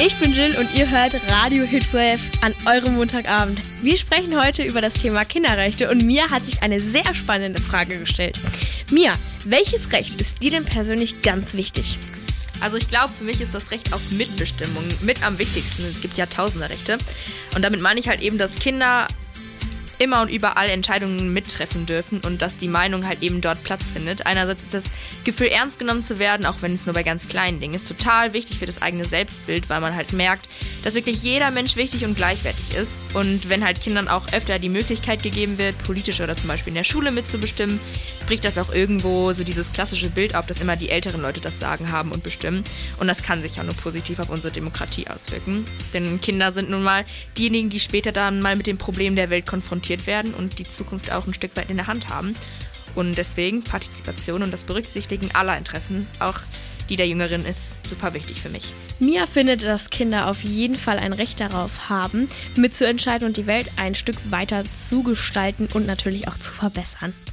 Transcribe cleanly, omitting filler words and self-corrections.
Ich bin Jill und ihr hört Radio Hitwave an eurem Montagabend. Wir sprechen heute über das Thema Kinderrechte und Mia hat sich eine sehr spannende Frage gestellt. Mia, welches Recht ist dir denn persönlich ganz wichtig? Also ich glaube, für mich ist das Recht auf Mitbestimmung mit am wichtigsten. Es gibt ja tausende Rechte. Und damit meine ich halt eben, dass Kinder immer und überall Entscheidungen mittreffen dürfen und dass die Meinung halt eben dort Platz findet. Einerseits ist das Gefühl, ernst genommen zu werden, auch wenn es nur bei ganz kleinen Dingen ist, total wichtig für das eigene Selbstbild, weil man halt merkt, dass wirklich jeder Mensch wichtig und gleichwertig ist. Und wenn halt Kindern auch öfter die Möglichkeit gegeben wird, politisch oder zum Beispiel in der Schule mitzubestimmen, bricht das auch irgendwo so dieses klassische Bild auf, dass immer die älteren Leute das Sagen haben und bestimmen. Und das kann sich ja nur positiv auf unsere Demokratie auswirken. Denn Kinder sind nun mal diejenigen, die später dann mal mit den Problemen der Welt konfrontiert werden und die Zukunft auch ein Stück weit in der Hand haben. Und deswegen Partizipation und das Berücksichtigen aller Interessen, auch die der Jüngeren, ist super wichtig für mich. Mia findet, dass Kinder auf jeden Fall ein Recht darauf haben, mitzuentscheiden und die Welt ein Stück weiter zu gestalten und natürlich auch zu verbessern.